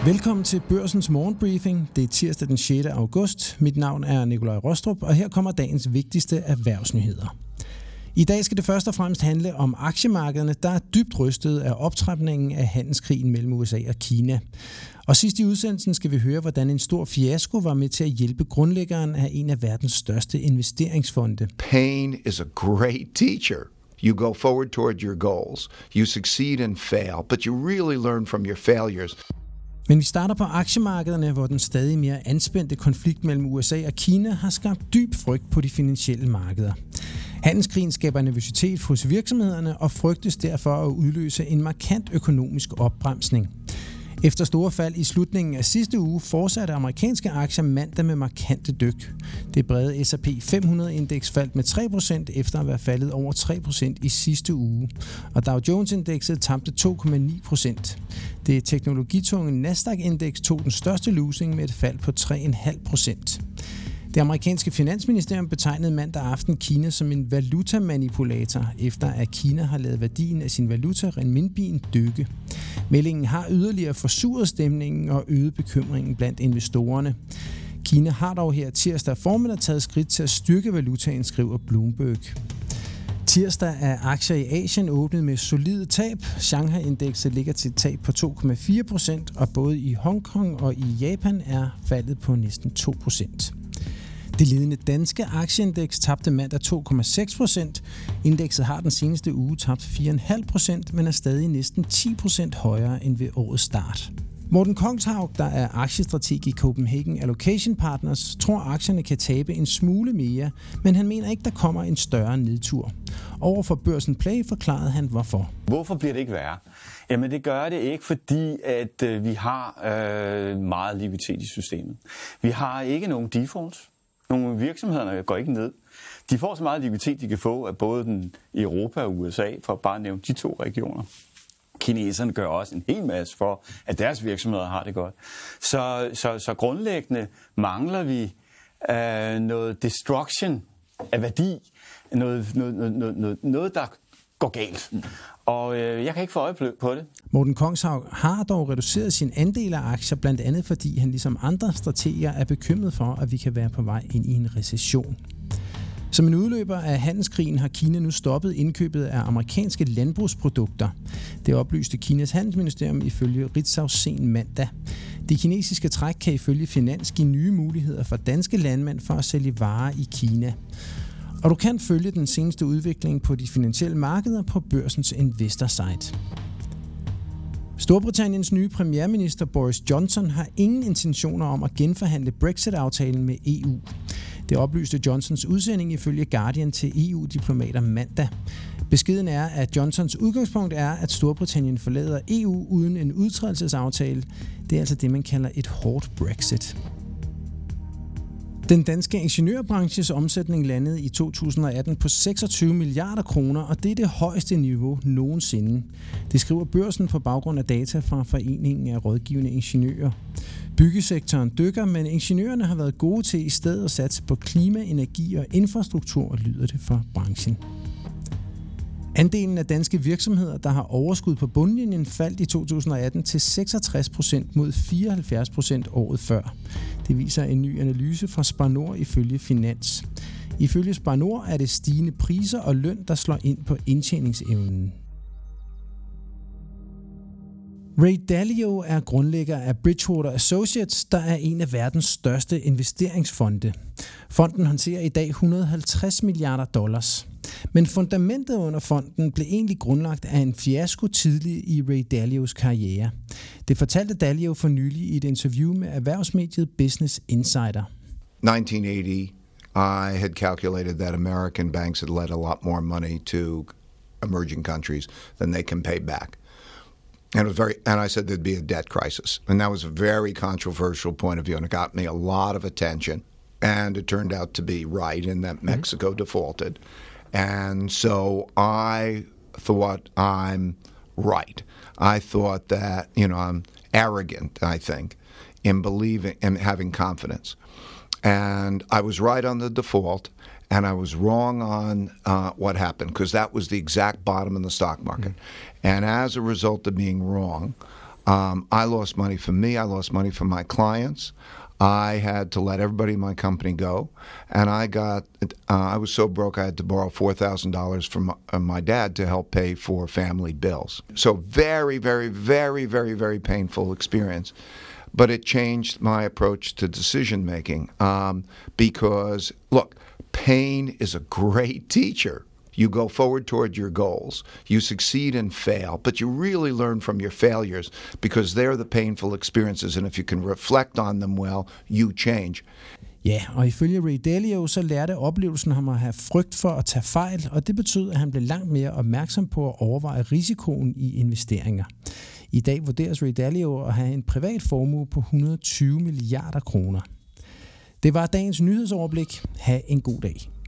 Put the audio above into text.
Velkommen til Børsens morgenbriefing. Det er tirsdag den 6. august. Mit navn er Nikolaj Rostrup, og her kommer dagens vigtigste erhvervsnyheder. I dag skal det først og fremmest handle om aktiemarkederne, der er dybt rystet af optrapningen af handelskrigen mellem USA og Kina. Og sidst i udsendelsen skal vi høre, hvordan en stor fiasko var med til at hjælpe grundlæggeren af en af verdens største investeringsfonde. Pain is a great teacher. You go forward toward your goals. You succeed and fail, but you really learn from your failures. Men vi starter på aktiemarkederne, hvor den stadig mere anspændte konflikt mellem USA og Kina har skabt dyb frygt på de finansielle markeder. Handelskrigen skaber nervøsitet hos virksomhederne og frygtes derfor at udløse en markant økonomisk opbremsning. Efter store fald i slutningen af sidste uge fortsatte amerikanske aktier mandag med markante dyk. Det brede S&P 500-indeks faldt med 3% efter at være faldet over 3% i sidste uge, og Dow Jones-indekset tabte 2,9%. Det teknologitunge Nasdaq-indeks tog den største losing med et fald på 3,5%. Det amerikanske finansministerium betegnede mandag aften Kina som en valutamanipulator, efter at Kina har ladet værdien af sin valuta renminbien dykke. Meldingen har yderligere forsuret stemningen og øget bekymringen blandt investorerne. Kina har dog her tirsdag formiddag taget skridt til at styrke valutaen, skriver Bloomberg. Tirsdag er aktier i Asien åbnet med solide tab. Shanghai-indekset ligger til et tab på 2,4%, og både i Hongkong og i Japan er faldet på næsten 2%. Det ledende danske aktieindeks tabte mandag 2,6%. Indekset har den seneste uge tabt 4,5%, men er stadig næsten 10% højere end ved årets start. Morten Kongshaug, der er aktiestrateg i Copenhagen Allocation Partners, tror aktierne kan tabe en smule mere, men han mener ikke, der kommer en større nedtur. Over for Børsen Play forklarede han hvorfor. Hvorfor bliver det ikke værre? Jamen det gør det ikke, fordi at vi har meget likviditet i systemet. Vi har ikke nogen defaults. Nogle virksomheder går ikke ned. De får så meget likviditet, de kan få af både den Europa og USA, for at bare nævne de to regioner. Kineserne gør også en hel masse for, at deres virksomheder har det godt. Så grundlæggende mangler vi noget destruction af værdi, noget der går galt. Og jeg kan ikke få øje på det. Morten Kongshaug har dog reduceret sin andel af aktier, blandt andet fordi han ligesom andre strateger er bekymret for, at vi kan være på vej ind i en recession. Som en udløber af handelskrigen har Kina nu stoppet indkøbet af amerikanske landbrugsprodukter. Det oplyste Kinas handelsministerium ifølge Ritzau sen mandag. Det kinesiske træk kan ifølge Finans give nye muligheder for danske landmænd for at sælge varer i Kina. Og du kan følge den seneste udvikling på de finansielle markeder på børsens investorsite. Storbritanniens nye premierminister Boris Johnson har ingen intentioner om at genforhandle Brexit-aftalen med EU. Det oplyste Johnsons udsending ifølge Guardian til EU-diplomater mandag. Beskeden er, at Johnsons udgangspunkt er, at Storbritannien forlader EU uden en udtrædelsesaftale. Det er altså det, man kalder et hårdt Brexit. Den danske ingeniørbranches omsætning landede i 2018 på 26 milliarder kroner, og det er det højeste niveau nogensinde. Det skriver Børsen på baggrund af data fra Foreningen af Rådgivende Ingeniører. Byggesektoren dykker, men ingeniørerne har været gode til i stedet at satse på klima, energi og infrastruktur, lyder det for branchen. Andelen af danske virksomheder, der har overskud på bundlinjen, faldt i 2018 til 66% mod 74% året før. Det viser en ny analyse fra Spar Nord ifølge Finans. Ifølge Spar Nord er det stigende priser og løn, der slår ind på indtjeningsevnen. Ray Dalio er grundlægger af Bridgewater Associates, der er en af verdens største investeringsfonde. Fonden håndterer i dag $150 milliarder. Men fundamentet under fonden blev egentlig grundlagt af en fiasko tidlig i Ray Dalios karriere. Det fortalte Dalio for nylig i et interview med erhvervsmediet Business Insider. 1980, I had calculated that American banks had lent a lot more money to emerging countries than they can pay back. And I said there'd be a debt crisis. And that was a very controversial point of view, and it got me a lot of attention. And it turned out to be right in that Mexico defaulted. And so I thought I'm right. I thought that, I'm arrogant, I think, in believing and having confidence. And I was right on the default, and I was wrong on what happened, because that was the exact bottom in the stock market. And as a result of being wrong, I lost money for me. I lost money for my clients. I had to let everybody in my company go, and I was so broke I had to borrow $4,000 from my dad to help pay for family bills. So very, very, very, very, very painful experience. But it changed my approach to decision making because, look, pain is a great teacher. You go forward toward your goals. You succeed and fail, but you really learn from your failures because they're the painful experiences, and if you can reflect on them well, you change. Ja, og ifølge Ray Dalio, så lærte oplevelsen ham at have frygt for at tage fejl, og det betød, at han blev langt mere opmærksom på at overveje risikoen i investeringer. I dag vurderes Ray Dalio at have en privat formue på 120 milliarder kroner. Det var dagens nyhedsoverblik. Ha' en god dag.